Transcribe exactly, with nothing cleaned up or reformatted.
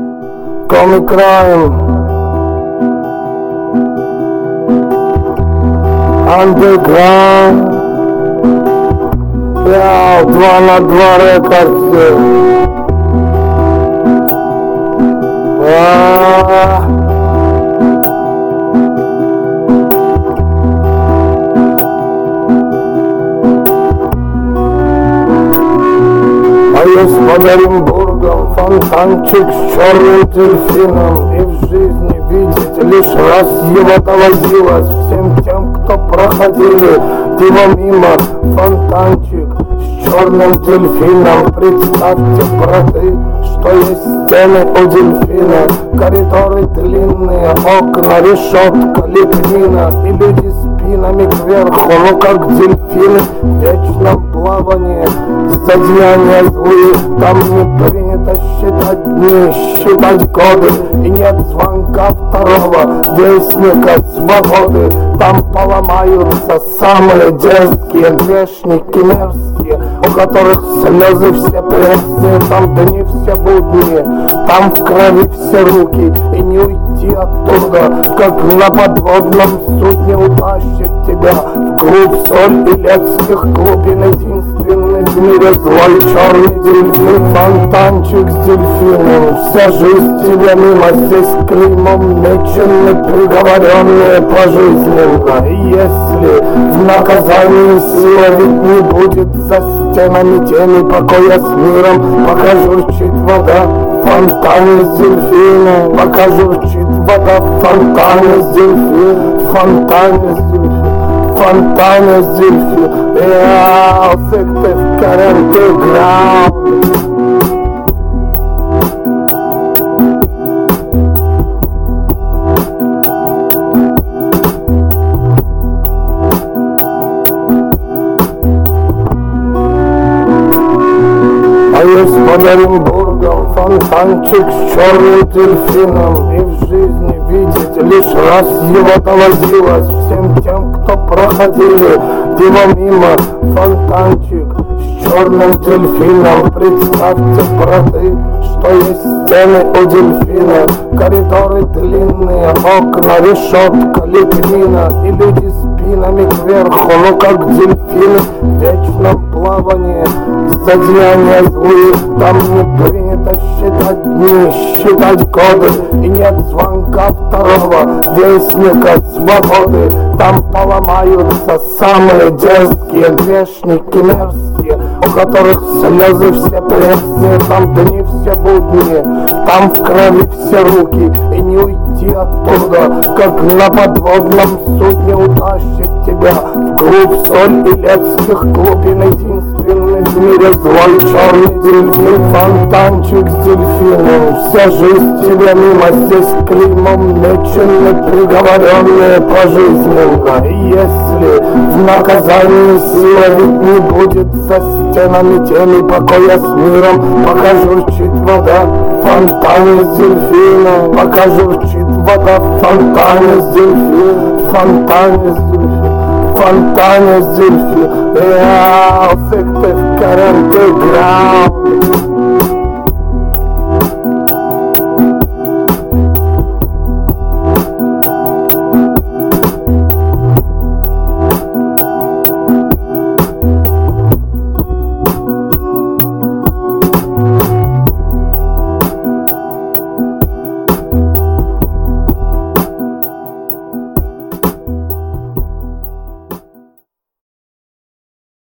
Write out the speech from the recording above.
Comic Crime, Underground, я два на два рекордсе. А я с Оренбургом фонтанчик с черным дельфином, и в жизни видеть лишь раз его доводилось всем тем, кто проходили его мимо. Фонтанчик с черным дельфином, представьте, браты, что есть стены у дельфина, коридоры длинные, окна, решетка, лепнина, и люди спинами кверху, ну как дельфины в вечном плавании. Зодеяния злые, там не принято считать дни, считать годы, и нет звонка второго вестника свободы. Там поломаются самые дерзкие грешники мерзкие, у которых слезы все пресные, там дни все будние, там в крови все руки, и не уйти оттуда, как на подводном судне утащит тебя вглубь соль и летских глубин. Единственный в мире злой черный дельфин, фонтанчик с дельфином, вся жизнь тебе мимо, здесь клеймом мечены, приговоренные пожизненно. И если в наказании сила ведь не будет за стенами тени покоя с миром, пока журчит вода в фонтане с дельфином, пока журчит вода в фонтане с дельфином, в фонтане с дельфином, в фонтане с дельфином. Я фикты в каренты граунд. А я с Оренбургом фонтанчик с черным дельфином, и в жизни видеть лишь раз его доводилось всем тем, кто проходили его мимо. Фонтанчик с черным дельфином, представьте, браты, что есть стены у дельфина, коридоры длинные, окна, решетка, лепнина, и люди спинами кверху, ну как дельфины в вечном плавании. Зодеяния злые, там не принято считать дни, считать годы, и нет звонка второго вестника свободы. Там поломаются самые дерзкие грешники мерзкие, у которых слезы все пресные, там дни все будние, там в крови все руки, и не уйти оттуда, как на подводном судне утащит тебя вглубь соль и летских глубин. Единственный в мире злой черный дельфин, фонтанчик с дельфином, вся жизнь тебе мимо, здесь клеймом мечены, приговоренные пожизненно. И если в наказании сила ведь не будет за стенами тени покоя с миром, пока журчит вода в фонтане с дельфином, пока журчит вода в фонтане с дельфином, в фонтане с дельфином, в фонтане с дельфином. Я фикты в каренты граунд.